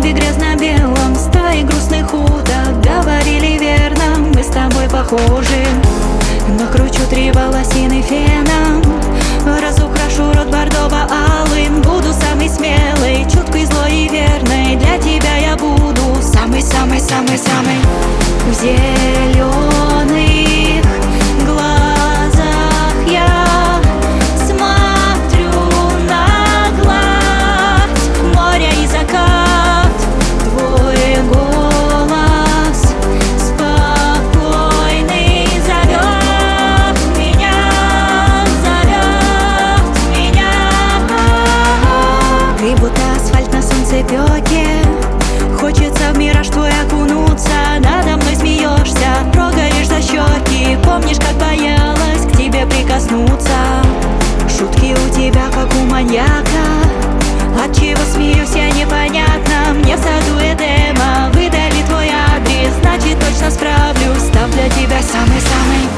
небе грязно-белом стаи грустных уток говорили верно: мы с тобой похожи. Накручу 3 волосины феном, разукрашу рот бордово-алым. Буду самый смелый, чуткой, злой и верной. Для тебя я буду самый-самый-самый-самый. В зеленых глазах я смотрю на гладь моря и закат. Твой голос спокойный зовет меня. Ты будто асфальт на солнцепёке, хочется в мираж твой окунуться. Надо мной смеешься, трогаешь за щеки. Помнишь, как боялась к тебе прикоснуться? Шутки у тебя, как у маньяка. Отчего смеюсь я, непонятно. Мне в саду Эдема выдали твой адрес, значит точно справлюсь. Став для тебя самый-самый